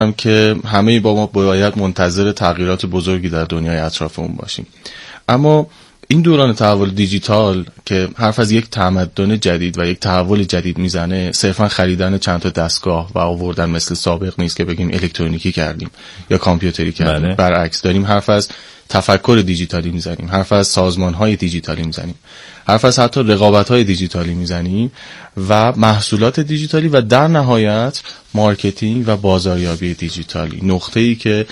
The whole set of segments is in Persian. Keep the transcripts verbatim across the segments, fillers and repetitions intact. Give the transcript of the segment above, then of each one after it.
که همه با ما باید منتظر تغییرات بزرگی در دنیای اطرافمون باشیم. اما این دوران تحول دیجیتال که حرف از یک تمدن جدید و یک تحول جدید میزنه، صرفا خریدن چند تا دستگاه و آوردن مثل سابق نیست که بگیم الکترونیکی کردیم یا کامپیوتری کردیم. بله. برعکس داریم حرف از تفکر دیجیتالی میزنیم، حرف از سازمان‌های دیجیتالی میزنیم، حرف از حتی رقابت‌های دیجیتالی میزنیم و محصولات دیجیتالی و در نهایت مارکتینگ و بازاریابی دیجیتالی، نقطه‌ای که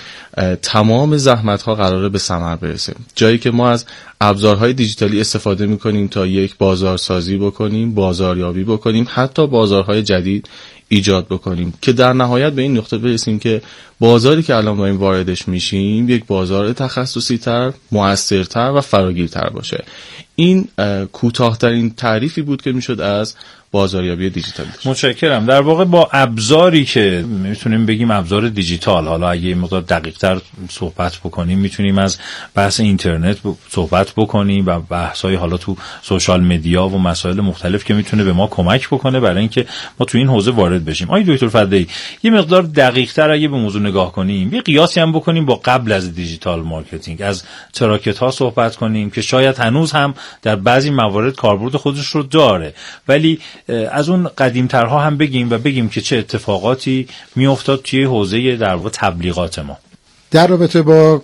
تمام زحمت‌ها قراره به ثمر برسه. جایی که ما از ابزارهای دیجیتالی استفاده می‌کنیم تا یک بازارسازی بکنیم، بازاریابی بکنیم، حتی بازارهای جدید ایجاد بکنیم که در نهایت به این نقطه برسیم که بازاری که الان داریم واردش میشیم یک بازار تخصصی تر، مؤثرتر و فراگیرتر باشه. این کوتاه‌ترین تعریفی بود که میشد از بازاریابی دیجیتال. متشکرم. در واقع با ابزاری که میتونیم بگیم ابزار دیجیتال، حالا اگه مقدار دقیق‌تر صحبت بکنیم میتونیم از بحث اینترنت صحبت بکنیم و بحث‌های حالا تو سوشال مدیا و مسائل مختلف که میتونه به ما کمک بکنه برای اینکه ما تو این حوزه وارد بشیم. آقای دکتر فدایی، یه مقدار دقیق‌تر اگه به موضوع نگاه کنیم، یه قیاسی هم بکنیم با قبل از دیجیتال مارکتینگ، از تراکت‌ها صحبت کنیم که شاید هنوز هم در بعضی موارد کاربرد خودش رو داره، ولی از اون قدیم‌ترها هم بگیم و بگیم که چه اتفاقاتی میافتاد توی حوزه در واقع تبلیغات ما. در رابطه با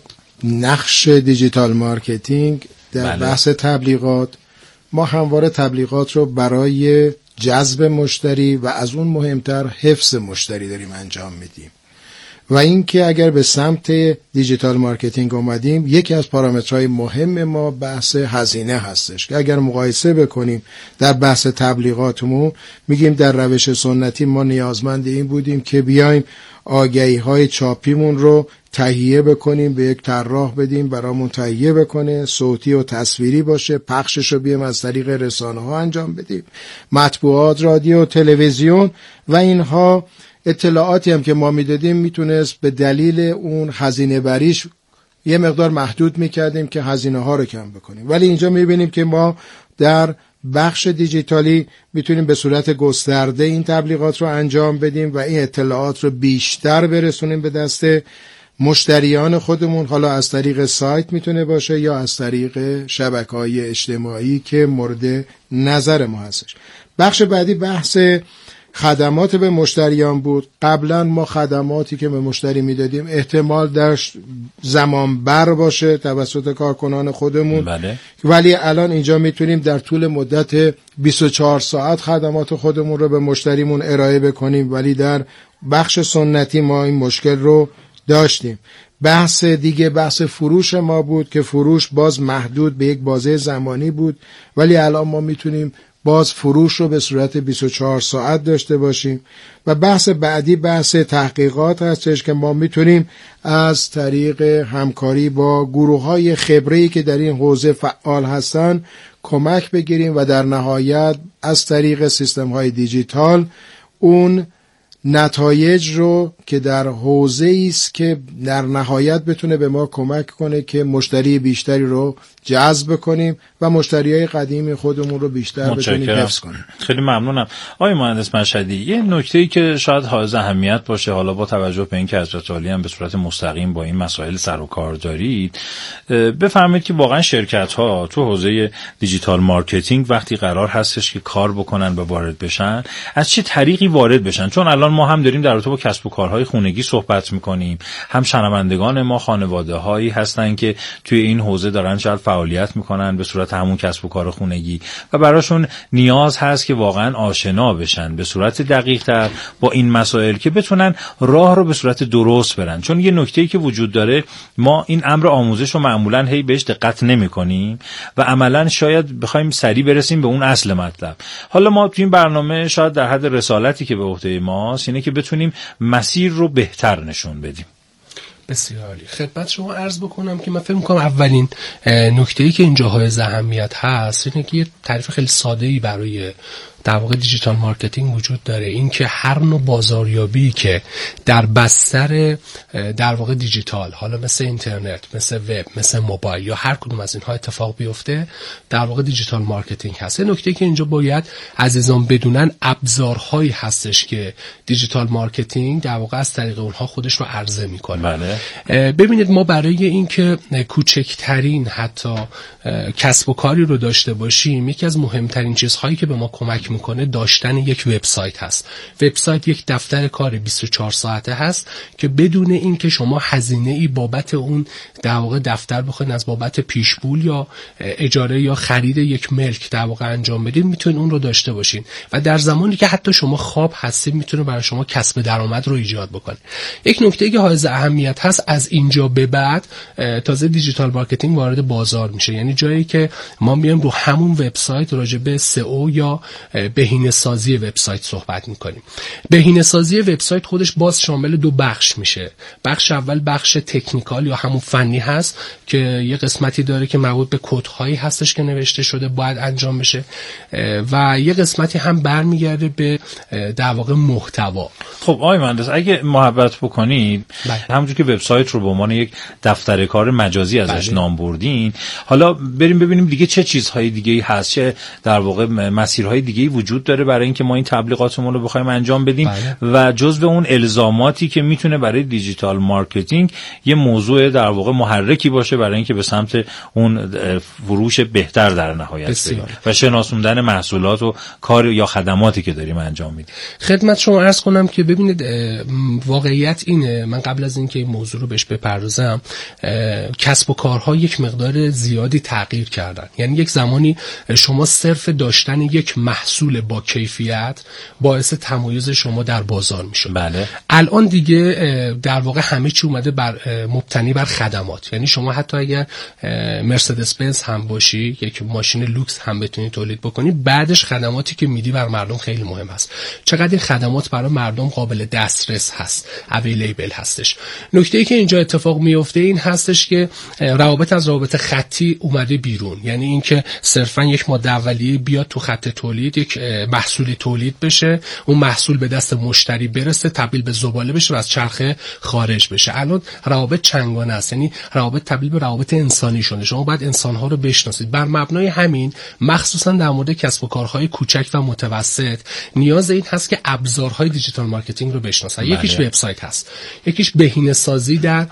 نقش دیجیتال مارکتینگ در بله. بحث تبلیغات، ما همواره تبلیغات رو برای جذب مشتری و از اون مهمتر حفظ مشتری داریم انجام میدیم. و اینکه اگر به سمت دیجیتال مارکتینگ اومدیم، یکی از پارامترهای مهم ما بحث هزینه هستش که اگر مقایسه بکنیم در بحث تبلیغاتمون، میگیم در روش سنتی ما نیازمند این بودیم که بیایم آگهی‌های چاپیمون رو تهیه بکنیم، به یک طراح بدیم برامون تهیه بکنه، صوتی و تصویری باشه، پخشش رو بیایم از طریق رسانه‌ها انجام بدیم، مطبوعات، رادیو، تلویزیون و اینها. اطلاعاتی هم که ما میدادیم میتونست به دلیل اون هزینه بریش یه مقدار محدود میکردیم که هزینه ها رو کم بکنیم، ولی اینجا میبینیم که ما در بخش دیجیتالی میتونیم به صورت گسترده این تبلیغات رو انجام بدیم و این اطلاعات رو بیشتر برسونیم به دست مشتریان خودمون، حالا از طریق سایت میتونه باشه یا از طریق شبکه‌های اجتماعی که مورد نظر ما هستش. بخش بعدی بحث خدمات به مشتریان بود. قبلا ما خدماتی که به مشتری میدادیم احتمال داشت زمان بر باشه توسط کارکنان خودمون، بله. ولی الان اینجا میتونیم در طول مدت بیست و چهار ساعت خدمات خودمون رو به مشتریمون ارائه بکنیم، ولی در بخش سنتی ما این مشکل رو داشتیم. بحث دیگه بحث فروش ما بود که فروش باز محدود به یک بازه زمانی بود، ولی الان ما میتونیم باز فروش رو به صورت بیست و چهار ساعت داشته باشیم. و بحث بعدی بحث تحقیقات هستش که ما میتونیم از طریق همکاری با گروه‌های خبره‌ای که در این حوزه فعال هستن کمک بگیریم و در نهایت از طریق سیستم‌های دیجیتال اون نتایج رو که در حوزه‌ای است که در نهایت بتونه به ما کمک کنه که مشتری بیشتری رو جذب کنیم و مشتریای قدیمی خودمون رو بیشتر بتونیم حفظ کنیم. خیلی ممنونم. آقای مهندس مشهدی، یه نکته‌ای که شاید حائز اهمیت باشه، حالا با توجه به اینکه حضرت عالی هم به صورت مستقیم با این مسائل سر و کار دارید، بفرمایید که واقعا شرکت‌ها تو حوزه دیجیتال مارکتینگ وقتی قرار هستش که کار بکنن و وارد بشن، از چه طریقی وارد بشن؟ چون الان ما هم داریم در رابطه با کسب و کارهای خونگی صحبت می‌کنیم، هم شنوندگان ما خانواده‌هایی هستن که توی این حوزه دارن شاید فعالیت میکنن به صورت همون کسب و کار خونگی و براشون نیاز هست که واقعا آشنا بشن به صورت دقیق تر با این مسائل که بتونن راه رو به صورت درست برن. چون یه نکته‌ای که وجود داره، ما این امر آموزش رو معمولا هی بهش دقت نمی کنیم و عملا شاید بخوایم سریع برسیم به اون اصل مطلب. حالا ما تو این برنامه شاید در حد رسالتی که به عهده ماست اینه که بتونیم مسیر رو بهتر نشون بدیم. بسیار عالی. خدمت شما عرض بکنم که من فکر می‌کنم اولین نکته‌ای که اینجا های اهمیت هست اینه که یه تعریف خیلی ساده‌ای برای در واقع دیجیتال مارکتینگ وجود داره، این که هر نوع بازاریابی که در بستر در واقع دیجیتال، حالا مثل اینترنت، مثل وب، مثل موبایل یا هر کدوم از اینها اتفاق بیفته، در واقع دیجیتال مارکتینگ هست. نکته که اینجا باید عزیزان بدونن، ابزارهایی هستش که دیجیتال مارکتینگ در واقع از طریق اونها خودش رو عرضه میکنه. بله. ببینید ما برای اینکه کوچکترین حتی کسب و کاری رو داشته باشیم، یکی از مهمترین چیزهایی که به ما کمک میکنه داشتن یک وبسایت هست. وبسایت یک دفتر کار بیست و چهار ساعته هست که بدون اینکه شما هزینه ای بابت اون در واقع دفتر بخواید از بابت پیشپول یا اجاره یا خرید یک ملک در واقع انجام بدید، میتونید اون رو داشته باشین و در زمانی که حتی شما خواب هستید میتونه برای شما کسب درآمد رو ایجاد بکنه. یک نکته که حائز اهمیت هست، از اینجا به بعد تازه دیجیتال مارکتینگ وارد بازار میشه، یعنی جایی که ما میایم رو همون وبسایت راجع به سئو یا بهینه‌سازی وبسایت صحبت میکنیم. بهینه‌سازی وبسایت خودش باز شامل دو بخش میشه. بخش اول بخش تکنیکال یا همون فنی هست که یه قسمتی داره که مربوط به کدهایی هستش که نوشته شده باید انجام بشه و یه قسمتی هم برمیگرده به در واقع محتوا. خب آقای مهندس اگه محبت بکنید، همونجور که وبسایت رو به عنوان یک دفتر کار مجازی ازش نام بردین، حالا بریم ببینیم دیگه چه چیزهای دیگه‌ای هست، چه در واقع مسیرهای دیگه‌ای وجود داره برای اینکه ما این تبلیغاتمون رو بخوایم انجام بدیم. بله. و جزو اون الزاماتی که میتونه برای دیجیتال مارکتینگ یه موضوع در واقع محرکی باشه برای اینکه به سمت اون فروش بهتر در نهایت بریم و شناسوندن محصولات و کار یا خدماتی که داریم انجام میدیم. خدمت شما عرض کنم که ببینید واقعیت اینه، من قبل از اینکه این موضوع رو بهش بپردازم، کسب و کارها یک مقدار زیادی تغییر کردن. یعنی یک زمانی شما صرف داشتن یک محصول با کیفیت باعث تمایز شما در بازار میشد. بله. الان دیگه در واقع همه چی اومده بر مبتنی بر خدمات. یعنی شما حتی اگر مرسدس بنز هم باشی، یک ماشین لوکس هم بتونی تولید بکنی، بعدش خدماتی که میدی بر مردم خیلی مهم هست. چقدر این خدمات برای مردم قابل دسترس هست، اویلیبل هستش. نکته‌ای که اینجا اتفاق میفته این هستش که روابط از روابط خطی اومده بیرون. یعنی اینکه صرفا یک ماده اولیه بیاد تو خط تولید، یک محصول تولید بشه، اون محصول به دست مشتری برسه، تبدیل به زباله بشه و از چرخه خارج بشه. الان روابط چنگانه است، یعنی روابط تبدیل به روابط انسانی شده. شما باید انسان‌ها رو بشناسید. بر مبنای همین مخصوصا در مورد کسب و کارهای کوچک و متوسط نیاز این هست که ابزارهای دیجیتال مارکتینگ رو بشناسن. یکیش وبسایت هست، یکیش بهینه‌سازی در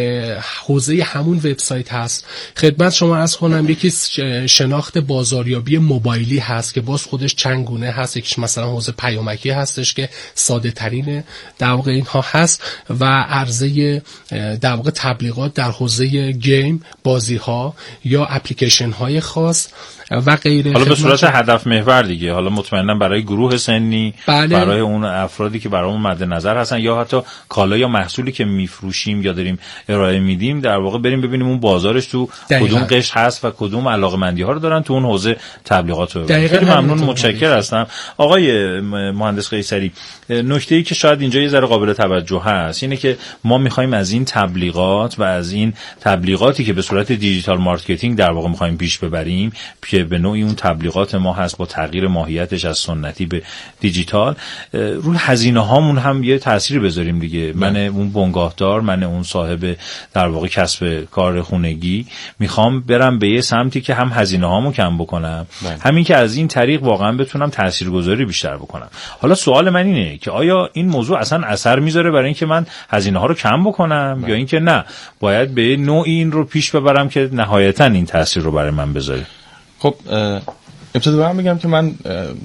حوزه همون وبسایت هست. خدمت شما عرض کنم یکی شناخت بازاریابی موبایلی هست که باز خودش چند گونه هست. یکیش مثلا حوزه پیامکی هستش که ساده ترین در واقع اینها هست و عرضه در واقع تبلیغات در حوزه گیم، بازی ها یا اپلیکیشن های خاص و غیره. حالا به صورت هدف محور دیگه، حالا مطمئنا برای گروه سنی، بله. برای اون افرادی که برامون مد نظر هستن یا حتی کالا یا محصولی که میفروشیم یا داریم ارائه میدیم، در واقع بریم ببینیم اون بازارش تو دقیقا. کدوم قشر هست و کدوم علاقه‌مندی ها رو دارن تو اون حوزه تبلیغات رو. خیلی ممنون، متشکر هستم آقای مهندس قیصری. نکته‌ای که شاید اینجا یه ذره قابل توجه هست اینه که ما می‌خوایم از این تبلیغات و از این تبلیغاتی که به صورت دیجیتال مارکتینگ در واقع می‌خوایم پیش ببریم که به نوعی اون تبلیغات ما هست با تغییر ماهیتش از سنتی به دیجیتال، روی هزینه هامون هم یه تأثیری بذاریم دیگه. من اون بنگاهدار، من اون صاحب در واقع کسب کار خونگی میخوام برم به یه سمتی که هم هزینه هامو کم بکنم، بله. همین که از این طریق واقعا بتونم تاثیرگذاری بیشتر بکنم. حالا سوال من اینه که آیا این موضوع اصلا اثر میذاره برای اینکه من هزینه ها رو کم بکنم، بله. یا اینکه نه باید به نوعی این رو پیش ببرم که نهایتا این تاثیر رو برای من بذاره؟ خب ابتدا برام بگم که من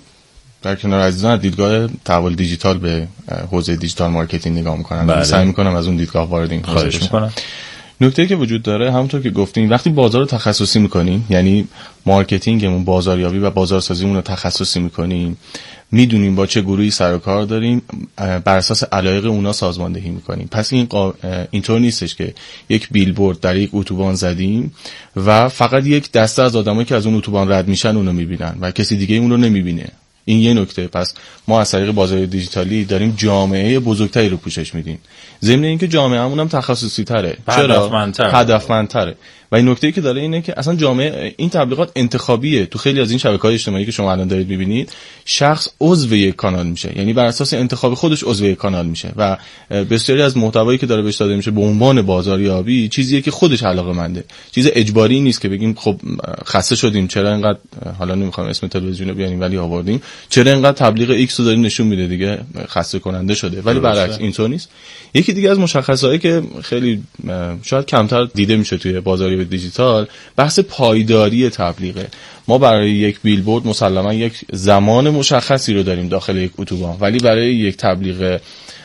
در کنار عزیزان دیدگاه تحول دیجیتال به حوزه دیجیتال مارکتینگ نگاه میکنم. بله. سعی میکنم از اون دیدگاه وارد این حوزه بشم. نکته‌ای که وجود داره همونطور که گفتیم، وقتی بازار رو تخصصی میکنیم، یعنی مارکتینگمون، بازاریابی و بازارسازیمون رو تخصصی میکنیم، میدونیم با چه گروهی سر و کار داریم، بر اساس علایق اونا سازماندهی میکنیم. پس این قا... اینطور نیستش که یک بیلبورد در یک اتوبان زدیم و فقط یک دسته از آدمایی که از اون اتوبان رد میشن اونو میبینن و کسی دیگه اون رو نمیبینه. این یه نکته. پس ما از طریق بازار دیجیتالی داریم جامعه بزرگتری رو پوشش میدیم، ضمن اینکه جامعه‌مون هم تخصصی تره. چرا؟ هدفمندتره. هدفمندتره. و این نکته‌ای که داره اینه که اصلا جامعه این تبلیغات انتخابیه. تو خیلی از این شبکه‌های اجتماعی که شما الان دارید می‌بینید شخص عضو یک کانال میشه، یعنی بر اساس انتخاب خودش عضو یک کانال میشه و بسیاری از محتوایی که داره بهش داده میشه به عنوان بازاریابی چیزیه که خودش علاقه‌منده، چیز اجباری نیست که بگیم خب خسته شدیم چرا اینقدر، حالا نمی‌خوام اسم تلویزیون رو بیاریم ولی آوردیم، چرا اینقدر تبلیغ ایکس رو داریم نشون میده دیگه خسته کننده شده. ولی برعکس اینطور نیست. یکی دیگه از مشخصاتی که خیلی شاید کمتر دیده میشه توی بازاریابی دیجیتال بحث پایداری تبلیغه. ما برای یک بیلبورد مسلما یک زمان مشخصی رو داریم داخل یک اتوبان، ولی برای یک تبلیغ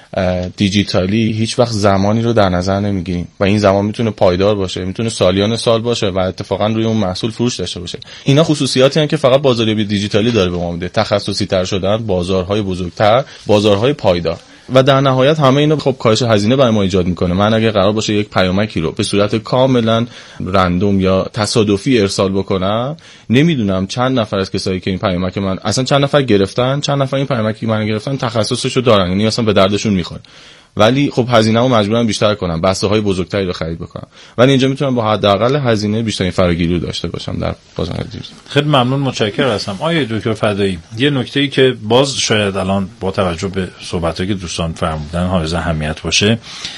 دیجیتالی هیچ وقت زمانی رو در نظر نمیگیریم و این زمان میتونه پایدار باشه، میتونه سالیان سال باشه و اتفاقا روی اون محصول فروش داشته باشه. اینا خصوصیاتی هستن که فقط بازاریابی دیجیتالی داره به ما میده، تخصصی تر شدن، بازارهای بزرگتر، بازارهای پایدار و در نهایت همه اینا خب کاهش هزینه برای ما ایجاد میکنه. من اگه قرار باشه یک پیامکی رو به صورت کاملا رندوم یا تصادفی ارسال بکنم، نمیدونم چند نفر از کسایی که این پیامک من اصلا چند نفر گرفتن، چند نفر این پیامکی من گرفتن تخصصشو دارن، یعنی اصلا به دردشون میخوره. ولی خب هزینه‌مو مجبورم بیشتر کنم، بسته‌های بزرگتری رو خرید بکنم، ولی اینجا میتونم با حداقل هزینه بیشترین فراگیری رو داشته باشم در بازار دیجیتال. خیلی ممنون، متشکرم هستم آقای دکتر فدایی. یه نکته‌ای که باز شاید الان با توجه به صحبتایی که دوستان فرمودن حائز اهمیت باشه،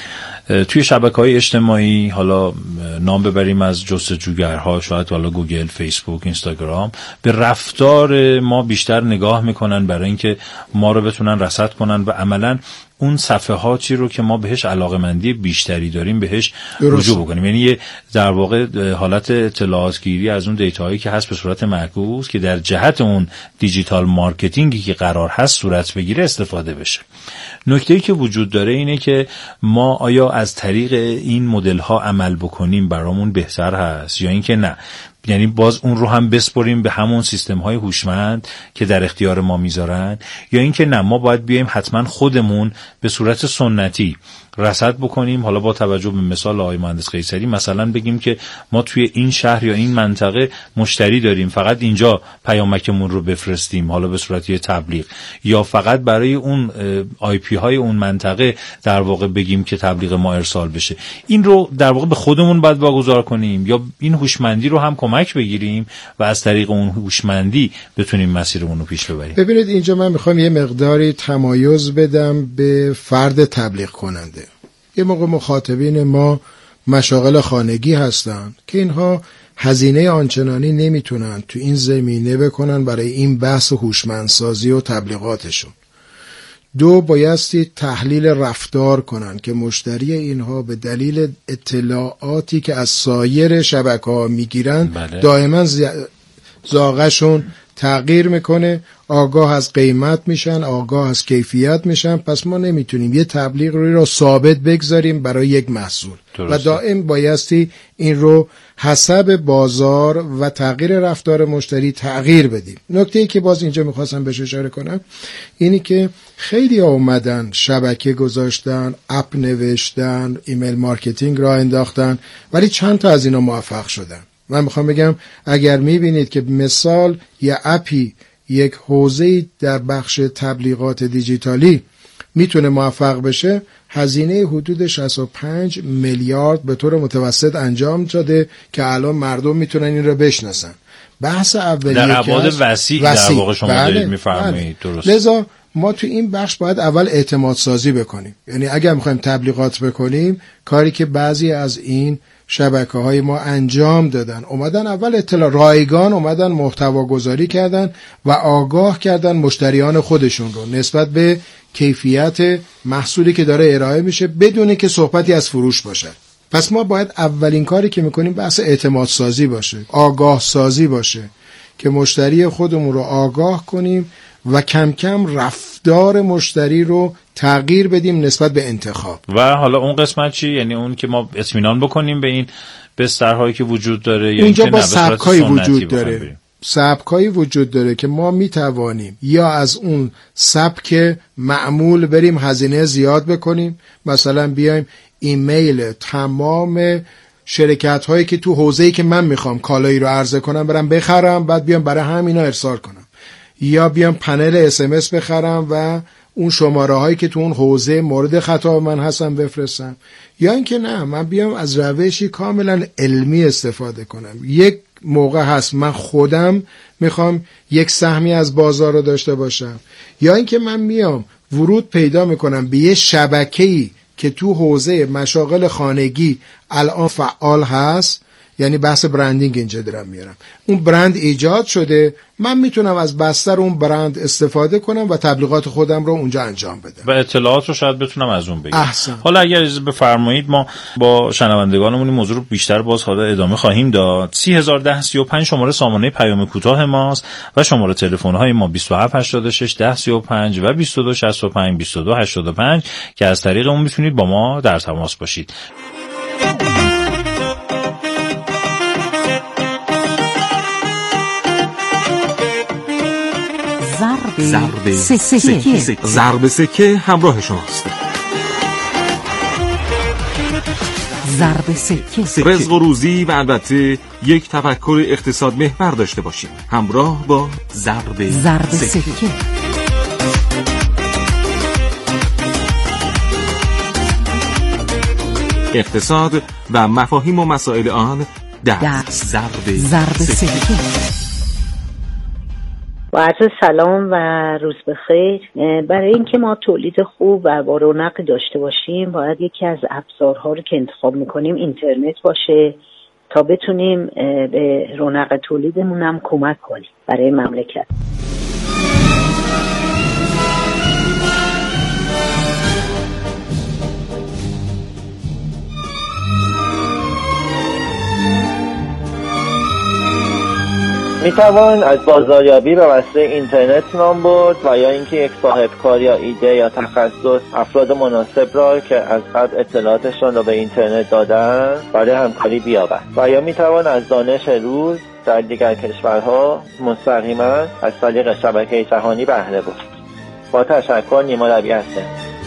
توی شبکه‌های اجتماعی حالا نام ببریم از جستجوگرها، شاید حالا گوگل، فیسبوک، اینستاگرام، به رفتار ما بیشتر نگاه میکنن برای اینکه ما رو بتونن رصد کنن و عملاً اون صفحاتی رو که ما بهش علاقمندی بیشتری داریم بهش رجوع بکنیم. یعنی یه در واقع حالت اطلاعات گیری از اون دیتاهایی که هست به صورت معکوس که در جهت اون دیجیتال مارکتینگی که قرار هست صورت بگیره استفاده بشه. نکته‌ای که وجود داره اینه که ما آیا از طریق این مدل ها عمل بکنیم برامون بهتر هست یا اینکه نه، یعنی باز اون رو هم بسپریم به همون سیستم های هوشمند که در اختیار ما میذارن، یا اینکه نه ما باید بیایم حتما خودمون به صورت سنتی رصد بکنیم. حالا با توجه به مثال آقای مهندس قیصری مثلا بگیم که ما توی این شهر یا این منطقه مشتری داریم، فقط اینجا پیامکمون رو بفرستیم حالا به صورت یه تبلیغ، یا فقط برای اون آی پی های اون منطقه در واقع بگیم که تبلیغ ما ارسال بشه. این رو در واقع به خودمون باید واگذار کنیم یا این هوشمندی رو هم کمک بگیریم و از طریق اون هوشمندی بتونیم مسیرمون رو پیش ببریم. ببینید اینجا من میخوام یه مقداری تمایز بدم به فرد تبلیغ کننده. یه موقع مخاطبین ما مشاغل خانگی هستن که اینها هزینه آنچنانی نمیتونن تو این زمینه بکنن برای این بحث هوشمندسازی و تبلیغاتشون. دو، بایستی تحلیل رفتار کنن که مشتری اینها به دلیل اطلاعاتی که از سایر شبکه‌ها میگیرن بله. دائما ذائقه‌شون تغییر میکنه، آگاه از قیمت میشن، آگاه از کیفیت میشن. پس ما نمیتونیم یه تبلیغ رو, رو ثابت بگذاریم برای یک محصول درسته. و دائم بایستی این رو حسب بازار و تغییر رفتار مشتری تغییر بدیم. نکته‌ای که باز اینجا میخواستم بهش اشاره کنم اینی که خیلی ها اومدن شبکه گذاشتن، اپ نوشتن، ایمیل مارکتینگ را انداختن، ولی چند تا از اینا موفق شدن. من میخوام بگم اگر میبینید که مثال یه اپی یک حوزه‌ای در بخش تبلیغات دیجیتالی میتونه موفق بشه، هزینه حدود شصت و پنج میلیارد به طور متوسط انجام شده که الان مردم میتونن این رو بشناسن. بحث اولیه در ابعاد وسیع در واقع شما بله، دارید میفرمایید بله. درست. لذا ما تو این بخش باید اول اعتماد سازی بکنیم. یعنی اگر میخوایم تبلیغات بکنیم، کاری که بعضی از این شبکه های ما انجام دادن، اومدن اول اطلاع رایگان اومدن محتوا گذاری کردن و آگاه کردن مشتریان خودشون رو نسبت به کیفیت محصولی که داره ارائه میشه بدون که صحبتی از فروش باشه. پس ما باید اولین کاری که میکنیم بحث اعتماد سازی باشه، آگاه سازی باشه که مشتری خودمون رو آگاه کنیم و کم کم رفتار مشتری رو تغییر بدیم نسبت به انتخاب. و حالا اون قسمت چی؟ یعنی اون که ما اطمینان بکنیم به این بسترهایی که وجود داره یا اونجا با سبکایی وجود داره. سبکایی وجود داره که ما میتوانیم یا از اون سبک معمول بریم هزینه زیاد بکنیم، مثلا بیایم ایمیل تمام شرکت هایی که تو حوزه‌ای که من میخوام کالایی رو عرضه کنم برم بخرم، بعد بیام برای همینا ارسال کنم، یا بیام پنل اس ام اس بخرم و اون شماره هایی که تو اون حوزه مورد خطاب من هستن بفرستم، یا اینکه نه من بیام از روشی کاملا علمی استفاده کنم. یک موقع هست من خودم میخوام یک سهمی از بازار رو داشته باشم، یا اینکه من میام ورود پیدا میکنم به یه شبکه‌ای که تو حوزه مشاغل خانگی الان فعال هست، یعنی بحث برندینگ اینجا دارم میارم. اون برند ایجاد شده، من میتونم از بستر اون برند استفاده کنم و تبلیغات خودم رو اونجا انجام بدم و اطلاعات رو شاید بتونم از اون بگیرم. احسن. حالا اگر اجازه بفرمایید ما با شنوندگانمون این موضوع رو بیشتر باز حالا ادامه خواهیم داد. سی هزار و ده سی و پنج شماره سامانه پیام کوتاه ماست و شماره تلفن های ما بیست و هفت هشتاد و شش ده سی و پنج و بیست و دو شصت و پنج بیست و دو هشتاد و پنج که از طریق اون میتونید با ما در تماس باشید. ضرب سکه. ضرب سکه همراه شماست. ضرب سکه. رزق و روزی و البته یک تفکر اقتصاد محور داشته باشید همراه با ضرب سکه. اقتصاد و مفاهیم و مسائل آن در ضرب سکه. و عرض سلام و روز بخیر. برای اینکه ما تولید خوب و با رونق داشته باشیم باید یکی از ابزارها رو که انتخاب میکنیم اینترنت باشه تا بتونیم به رونق تولیدمون هم کمک کنیم برای مملکت. میتوان از بازاریابی به وسیله اینترنت نام برد و یا اینکه یک صاحب کار یا ایده یا تخصص افراد مناسب را که از قبل اطلاعاتشان را به اینترنت دادن برای همکاری بیابد و یا میتوان از دانش روز در دیگر کشورها مستقیما از طریق شبکه جهانی بهره برد. با تشکر، نیما ربیعی هستم.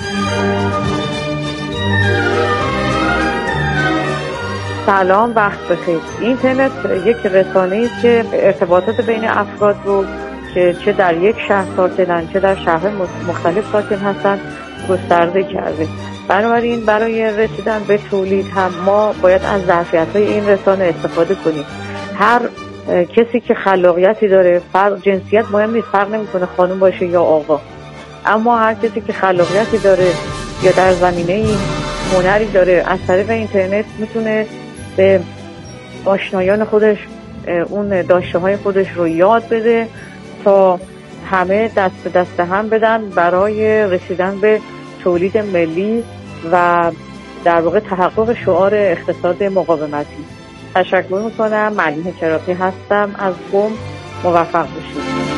سلام، وقت بخیر. اینترنت یک رسانه‌ای است که ارتباطات بین افراد رو که چه در یک شهر ساکنن چه در شهر مختلف ساکن هستن گسترده کرده. بنابراین برای رسیدن به تولید هم ما باید از ظرفیت‌های این رسانه استفاده کنیم. هر کسی که خلاقیتی داره، فرق جنسیت مهم نیست، فرق نمی‌کنه خانم باشه یا آقا، اما هر کسی که خلاقیتی داره یا در زمینه هنری داره از طریق اینترنت میتونه به آشنایان خودش اون داشته های خودش رو یاد بده تا همه دست به دست هم بدن برای رسیدن به تولید ملی و در واقع تحقق شعار اقتصاد مقاومتی. تشکر میکنم. ملیحه چراغی هستم از قم. موفق باشید.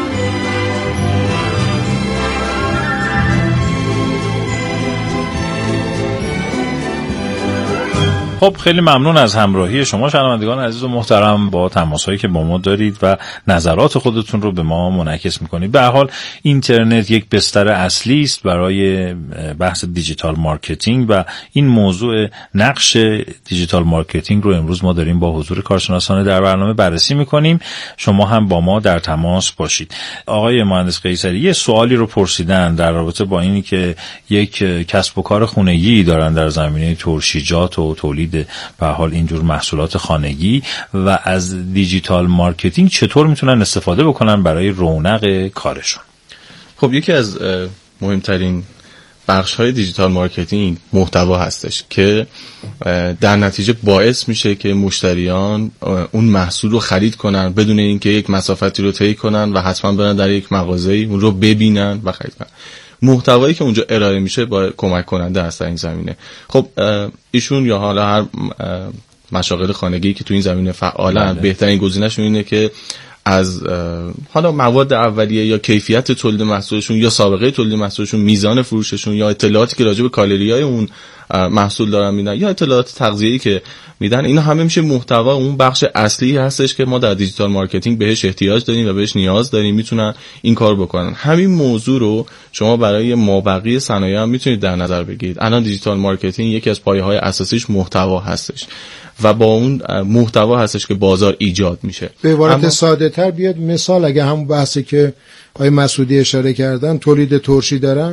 خب خیلی ممنون از همراهی شما شنوندگان عزیز و محترم با تماس‌هایی که با ما دارید و نظرات خودتون رو به ما منعکس می‌کنید. به هر حال اینترنت یک بستر اصلی است برای بحث دیجیتال مارکتینگ و این موضوع نقش دیجیتال مارکتینگ رو امروز ما داریم با حضور کارشناسان در برنامه بررسی می‌کنیم. شما هم با ما در تماس باشید. آقای مهندس قیصری یه سوالی رو پرسیدن در رابطه با اینی که یک کسب و کار خانگی دارن در زمینه ترشیجات و تولید به حال اینجور محصولات خانگی و از دیجیتال مارکتینگ چطور میتونن استفاده بکنن برای رونق کارشون. خب یکی از مهمترین بخش های دیجیتال مارکتینگ محتوا هستش که در نتیجه باعث میشه که مشتریان اون محصول رو خرید کنن بدون اینکه یک مسافتی رو طی کنن و حتما برن در یک مغازه‌ای اون رو ببینن و خرید کنن. محتوایی که اونجا ارائه میشه با کمک کننده هست در این زمینه. خب ایشون یا حالا هر مشاغل خانگی که تو این زمینه فعالن بهترین گزینه‌شون اینه که از حالا مواد اولیه یا کیفیت تولید محصولشون یا سابقه تولید محصولشون، میزان فروششون یا اطلاعاتی که راجع به کالری‌های اون محصول دارن میدن یا اطلاعات تغذیه‌ای که میدن، اینا همه میشه محتوا اون بخش اصلی هستش که ما در دیجیتال مارکتینگ بهش احتیاج داریم و بهش نیاز داریم. میتونن این کار بکنن. همین موضوع رو شما برای مابقی صنایع هم میتونید در نظر بگیرید. الان دیجیتال مارکتینگ یکی از پایه‌های اساسیش محتوا هستش و با اون محتوا هستش که بازار ایجاد میشه. به عبارت ساده تر بیاد مثال، اگه همون بحثی که آقای مسعودی اشاره کردن تولید ترشی دارن،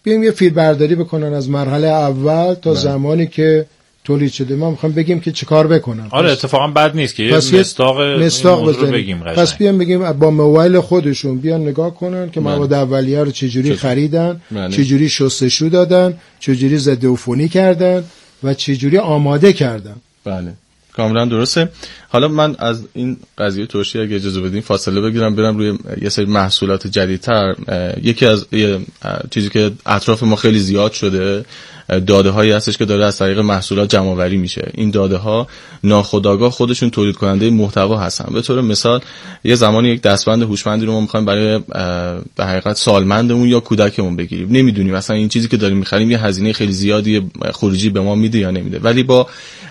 بیایم یه فیلم برداری بکنن از مرحله اول تا بله. زمانی که تولید شده. ما میخوایم بگیم که چه کار بکنن. آره اتفاقا بد نیست که یه مستاق مستاق رو بگیم قشنگ. پس بیام بگیم با موبایل خودشون بیان نگاه کنن که مواد اولیه رو چجوری خریدن، چجوری شستشو دادن، چجوری ضد عفونی کردن و چجوری آماده کردن. بله کاملا درسته. حالا من از این قضیه ترشی اگه اجازه بدین فاصله بگیرم برم روی یه سری محصولات جدیدتر. یکی از چیزی که اطراف ما خیلی زیاد شده داده هایی هستش که داره از طریق محصولات جمع آوری میشه. این داده ها ناخودآگاه خودشون تولید کننده محتوا هستن. به طور مثال یه زمانی یک دستبند هوشمندی رو ما میخوایم برای به حقیقت سالمندمون یا کودکمون بگیریم، نمیدونیم مثلا این چیزی که داریم میخریم یه هزینه خیلی زیادی خروجی به ما میده یا نمیده، ولی با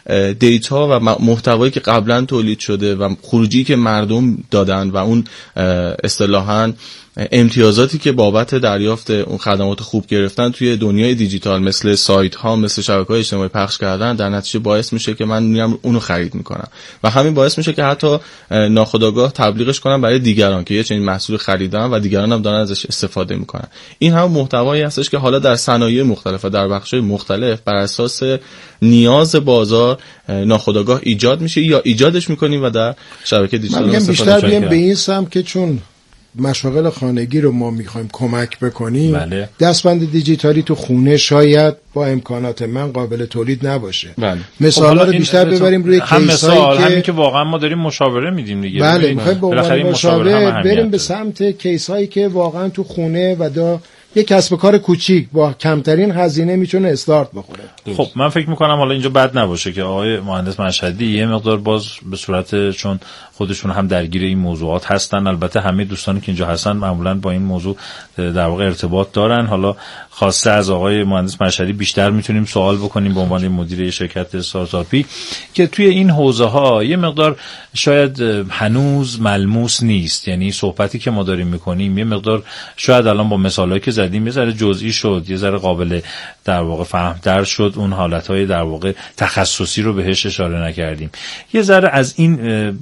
دیتا و محتوایی که قبلا تولید شده و خروجی که مردم دادن و اون اصطلاحاً امتیازاتی که بابت دریافت اون خدمات خوب گرفتن توی دنیای دیجیتال مثل سایت ها، مثل شبکه‌های اجتماعی پخش کردن، در نتیجه باعث میشه که من میام اونو خرید میکنم و همین باعث میشه که حتی ناخودآگاه تبلیغش کنم برای دیگران که یه چنین محصول خریدن و دیگران هم دارن ازش استفاده میکنن. این هم محتوایی هستش که حالا در صنایع مختلف و در بخش‌های مختلف بر اساس نیاز بازار ناخودآگاه ایجاد میشه یا ایجادش میکنیم و در شبکه دیجیتال استفاده بیشتر بیام به این سمت که چون مشاغل خانگی رو ما میخوایم کمک بکنیم. بله. دستبند دیجیتالی تو خونه شاید با امکانات من قابل تولید نباشه. بله. مثالا رو بیشتر ببریم روی کیسایی که همین که واقعا ما داریم مشاوره میدیم دیگه. بله میخوایم با مشاوره بریم به سمت کیسایی که واقعا تو خونه و دا یک کسب و کار کوچیک با کمترین هزینه میتونه استارت بخوره. خب من فکر میکنم حالا اینجا بد نباشه که آقای مهندس مشهدی یه مقدار باز به صورت چون خودشون هم درگیر این موضوعات هستن، البته همه دوستانی که اینجا هستن معمولا با این موضوع در واقع ارتباط دارن. حالا خواسته از آقای مهندس مشهدی بیشتر میتونیم سوال بکنیم به عنوان مدیر شرکت استارتاپی که توی این حوزه ها یه مقدار شاید هنوز ملموس نیست. یعنی صحبتی که ما داریم میکنیم یه مقدار شاید الان با مثالایی که زدیم یه ذره جزئی شد، یه ذره قابل در واقع فهم‌تر شد، اون حالتهای در واقع تخصصی رو بهش اشاره نکردیم. یه ذره از این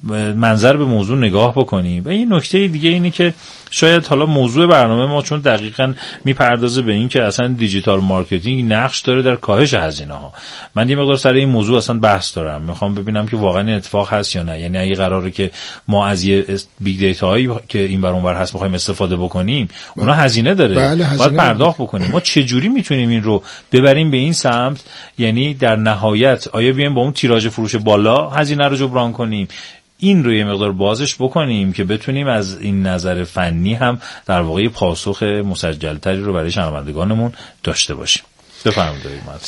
منظر به موضوع نگاه بکنیم. و این نکته دیگه اینه که شاید حالا موضوع برنامه ما چون دقیقاً میپردازه به این که اصلا دیجیتال مارکتینگ نقش داره در کاهش هزینه ها. من یه مقدار سر این موضوع اصلا بحث دارم، میخوام ببینم که واقعا این اتفاق هست یا نه. یعنی اگه قراره که ما از یه بیگ دیتا هایی که این بر اون ور هست بخوایم استفاده بکنیم، اونا هزینه داره، بله، باید پرداخت بکنیم. ما چه جوری میتونیم این رو ببریم به این سمت؟ یعنی در نهایت آیا بیایم با اون تیراژ فروش بالا هزینه رو جبران کنیم؟ این رو یه مقدار بازش بکنیم که بتونیم از این نظر فنی هم در واقع پاسخ مسجلتری رو برای شنوندگانمون داشته باشیم. بفرمایید.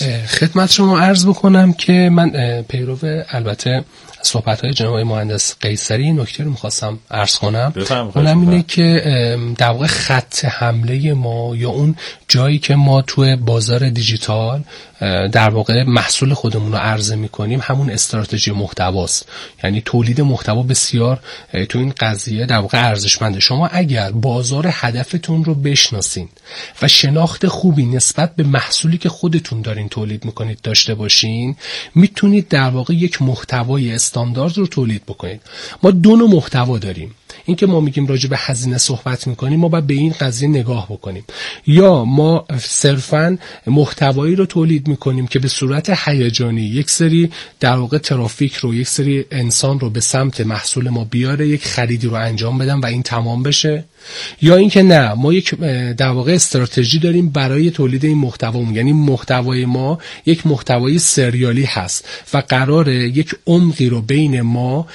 خدمت شما عرض بکنم که من پیرو البته صحبت‌های جناب مهندس قیصری نکته رو می‌خواستم عرض کنم. اونم اینه که در واقع خط حمله ما یا اون جایی که ما توی بازار دیجیتال در واقع محصول خودمون رو عرضه می‌کنیم همون استراتژی محتواست. یعنی تولید محتوا بسیار تو این قضیه در واقع ارزشمنده. شما اگر بازار هدفتون رو بشناسین و شناخت خوبی نسبت به محصولی که خودتون دارین تولید می‌کنید داشته باشین، میتونید در واقع یک محتوای استاندارد رو تولید بکنید. ما دو نوع محتوا داریم. این که ما میگیم راجع به هزینه صحبت میکنیم، ما باید به این قضیه نگاه بکنیم. یا ما صرفاً محتوایی رو تولید میکنیم که به صورت هیجانی یک سری در واقع ترافیک رو، یک سری انسان رو به سمت محصول ما بیاره، یک خریدی رو انجام بدن و این تمام بشه. یا اینکه نه، ما یک در واقع استراتژی داریم برای تولید این محتوا. یعنی محتوای ما یک محتوای سریالی هست و قراره یک عمقی رو بین ما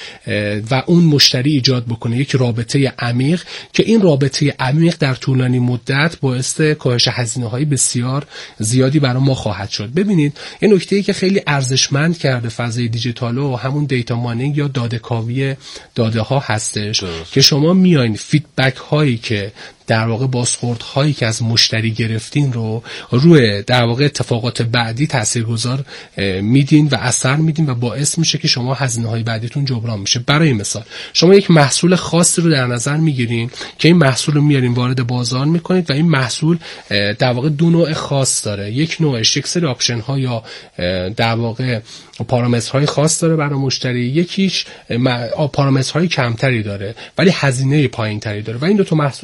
و اون مشتری ایجاد بکنه، یک رابطه عمیق که این رابطه عمیق در طولانی مدت باعث کاهش هزینه‌های بسیار زیادی برای ما خواهد شد. ببینید این نکته‌ای که خیلی ارزشمند کرده فضای دیجیتال و همون دیتا ماینینگ یا داده کاوی داده ها هستش درست. که شما میاین فیدبک هایی که در واقع بازخوردهایی که از مشتری گرفتین رو روی در واقع اتفاقات بعدی تاثیرگذار میدین و اثر میدین و باعث میشه که شما هزینه‌های بعدیتون جبران میشه. برای مثال شما یک محصول خاصی رو در نظر میگیرین که این محصول رو میارین وارد بازار میکنید و این محصول در واقع دو نوع خاص داره. یک نوعش یک سری آپشن ها یا در واقع پارامترهای خاص داره برای مشتری، یکیش پارامترهای کمتری داره ولی هزینه پایینتری داره و این دو تا محصول رو وارد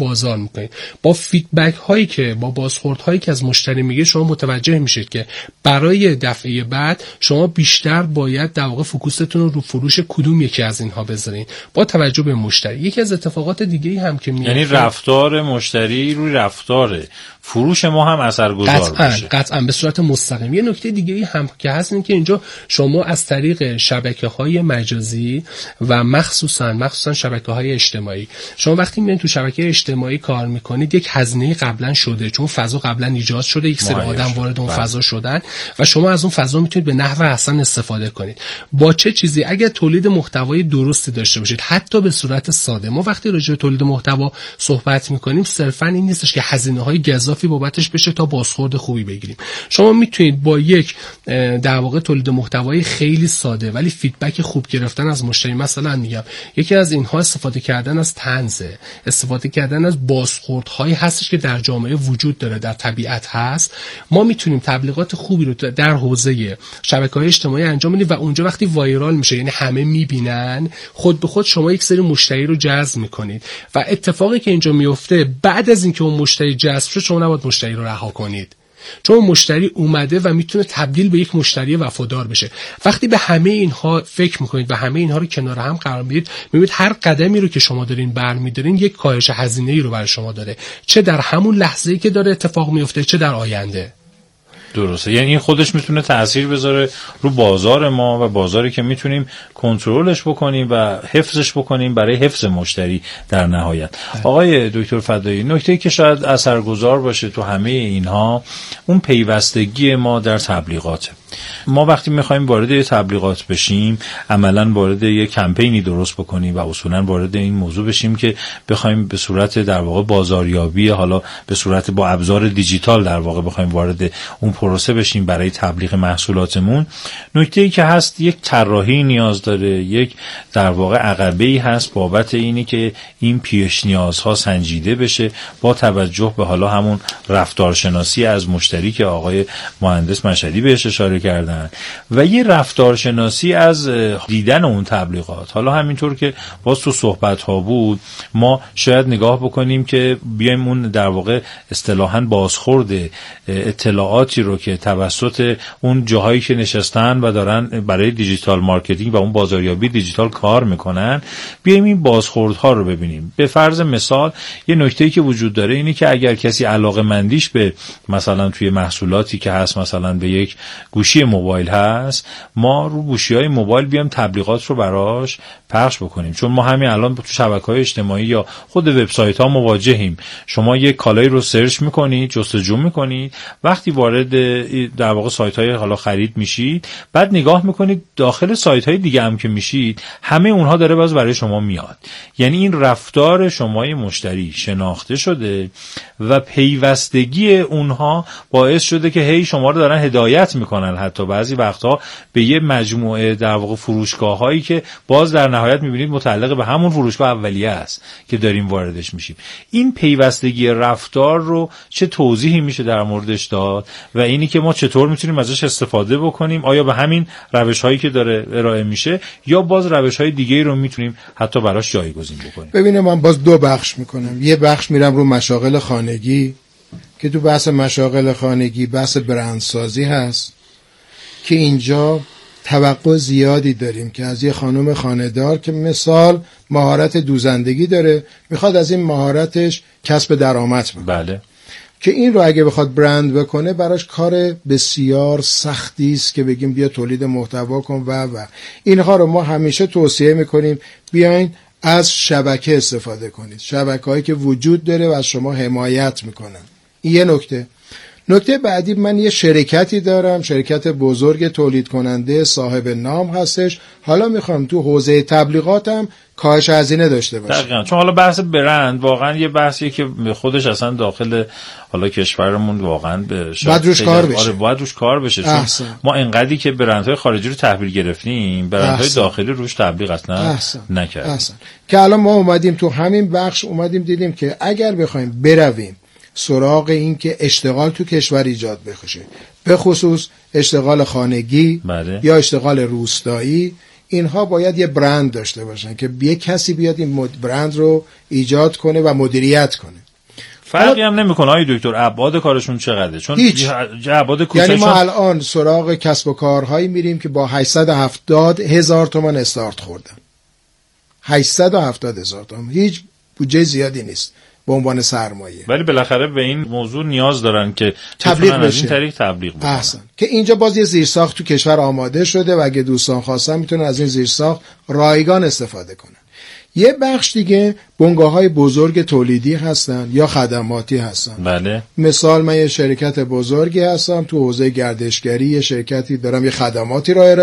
بازار میکنید. با فیدبک هایی که با بازخورد هایی که از مشتری میگه شما متوجه میشید که برای دفعه بعد شما بیشتر باید در واقع فوکوستون رو رو فروش کدوم یکی از اینها بذارین با توجه به مشتری. یکی از اتفاقات دیگه هم که میفته، یعنی رفتار مشتری روی رفتار فروش ما هم اثرگذار قطعاً باشه. قطعاً به صورت مستقیم. یه نکته دیگه هم که هست این که اینجا شما از طریق شبکه‌های مجازی و مخصوصاً مخصوصاً شبکه‌های اجتماعی، شما وقتی میرین تو شبکه اجتماعی کار میکنید یک هزینه قبلا شده، چون فضا قبلا ایجاد شده، یک سری آدم وارد اون فضا شدن و شما از اون فضا میتونید به نحو احسن استفاده کنید. با چه چیزی؟ اگر تولید محتوای درستی داشته باشید، حتی به صورت ساده. ما وقتی راجع به تولید محتوا صحبت میکنیم صرفاً این نیستش که هزینه‌های گزافی بابتش بشه تا بازخورد خوبی بگیریم. شما میتونید با یک در واقع تولید محتوای خیلی ساده ولی فیدبک خوب گرفتن از مشتری، مثلا میگم یکی از اینها استفاده کردن از طنز، استفاده کردن از بازخوردهایی هستش که در جامعه وجود داره، در طبیعت هست. ما میتونیم تبلیغات خوبی رو در حوزه شبکه‌های اجتماعی انجام بدیم و اونجا وقتی وایرال میشه، یعنی همه میبینن، خود به خود شما یک سری مشتری رو جذب میکنید و اتفاقی که اینجا میفته بعد از اینکه اون مشتری جذب شد شما نباید مشتری رو رها کنید، چون مشتری اومده و میتونه تبدیل به یک مشتری وفادار بشه. وقتی به همه اینها فکر میکنید و همه اینها رو کنار هم قرار میدید، میبینید هر قدمی رو که شما دارین برمیدارین یک کاهش هزینه‌ای رو برای شما داره، چه در همون لحظه‌ای که داره اتفاق میفته چه در آینده. درسته، یعنی این خودش میتونه تأثیر بذاره رو بازار ما و بازاری که میتونیم کنترلش بکنیم و حفظش بکنیم برای حفظ مشتری در نهایت. آقای دکتر فدایی، نکته‌ای که شاید اثرگذار باشه تو همه اینها اون پیوستگی ما در تبلیغاته. ما وقتی میخوایم وارد یه تبلیغات بشیم، عملاً وارد یه کمپینی درست بکنیم و اصولاً وارد این موضوع بشیم که بخوایم به صورت در واقع بازاریابی، حالا به صورت با ابزار دیجیتال در واقع بخوایم وارد اون پروسه بشیم برای تبلیغ محصولاتمون، نکته‌ای که هست یک طراحی نیاز داره، یک در واقع عقبه‌ای هست بابت اینی که این پیش نیازها سنجیده بشه با توجه به حالا همون رفتارشناسی از مشتری که آقای مهندس مشهدی بهش اشاره کردن و یه رفتارشناسی از دیدن اون تبلیغات. حالا همینطور که باز تو صحبت ها بود، ما شاید نگاه بکنیم که بیایم اون در واقع اصطلاحاً بازخورد اطلاعاتی رو که توسط اون جاهایی که نشستن و دارن برای دیجیتال مارکتینگ و اون بازاریابی دیجیتال کار میکنن، بیایم این بازخوردها رو ببینیم. به فرض مثال یه نکته‌ای که وجود داره اینه که اگر کسی علاقه‌مندیش به مثلا توی محصولاتی که هست، مثلا به یک گوشی موبایل هست، ما رو گوشی‌های موبایل بیام تبلیغات رو براش پخش بکنیم. چون ما همین الان تو شبکه‌های اجتماعی یا خود وبسایت‌ها مواجهیم. شما یک کالایی رو سرچ می‌کنید، جستجو می‌کنید، وقتی وارد در واقع سایت‌های حالا خرید میشید، بعد نگاه می‌کنید داخل سایت‌های دیگه هم که میشید، همه اونها داره باز برای شما میاد. یعنی این رفتار شمای مشتری شناخته شده و پیوستگی اونها باعث شده که هی شما رو دارن هدایت میکنن، حتی بعضی وقتها به یه مجموعه در واقع فروشگاه هایی که باز در نهایت میبینید متعلق به همون فروشگاه اولیه است که داریم واردش میشیم. این پیوستگی رفتار رو چه توضیحی میشه در موردش داد و اینی که ما چطور میتونیم ازش استفاده بکنیم؟ آیا به همین روش هایی که داره ارائه میشه یا باز روش های دیگه رو میتونیم حتی براش جایگزین بکنیم؟ ببینید من باز دو بخش میکنم. یه بخش میرم رو مشاغل خانگی که تو بحث مشاغل خانگی بحث برندسازی هست که اینجا توقع زیادی داریم که از یه خانم خانه‌دار که مثال مهارت دوزندگی داره، میخواد از این مهارتش کسب درآمد بکنه. بله. که این رو اگه بخواد برند بکنه براش کار بسیار سختی است که بگیم بیا تولید محتوا کن و و اینها رو ما همیشه توصیه میکنیم بیاین از شبکه استفاده کنید، شبکه‌هایی که وجود داره و از شما حمایت میکنن. این یه نکته. نکته بعدی، من یه شرکتی دارم، شرکت بزرگ تولید کننده صاحب نام هستش، حالا میخوام تو حوزه تبلیغاتم کاهش هزینه داشته باشم. دقیقاً، چون حالا بحث برند واقعا یه بحثیه که خودش اصلا داخل حالا کشورمون واقعا به باید روش کار بشه. آره باید روش کار بشه. چون احسن. ما انقدری که برندهای خارجی رو تحویل گرفتیم، برندهای داخلی روش تبلیغ اصلا نکردیم. احسن. که الان ما اومدیم تو همین بخش اومدیم دیدیم که اگر بخوایم برویم سراغ این که اشتغال تو کشور ایجاد بشه، به خصوص اشتغال خانگی، بله. یا اشتغال روستایی اینها باید یه برند داشته باشن که یه کسی بیاد این برند رو ایجاد کنه و مدیریت کنه. فرقی هم نمیکنه آقای دکتر ابعاد کارشون چقدره؟ چون ابعاد کوچکشون، یعنی ما الان سراغ کسب و کارهایی میریم که با هشتصد و هفتاد هزار تومان استارت خوردن. هشتصد و هفتاد هزار تومان هیچ بودجه زیادی نیست به عنوان سرمایه، ولی بالاخره به این موضوع نیاز دارن که تبلیغ بشه، از این طریق تبلیغ بکنن. احسن. که اینجا باز یه زیرساخت تو کشور آماده شده و اگه دوستان خواستن میتونن از این زیرساخت رایگان استفاده کنن. یه بخش دیگه بنگاه‌های بزرگ تولیدی هستن یا خدماتی هستن. بله. مثال من یه شرکت بزرگی هستم تو حوزه گردشگری، یه شرکتی دارم یه خدماتی رو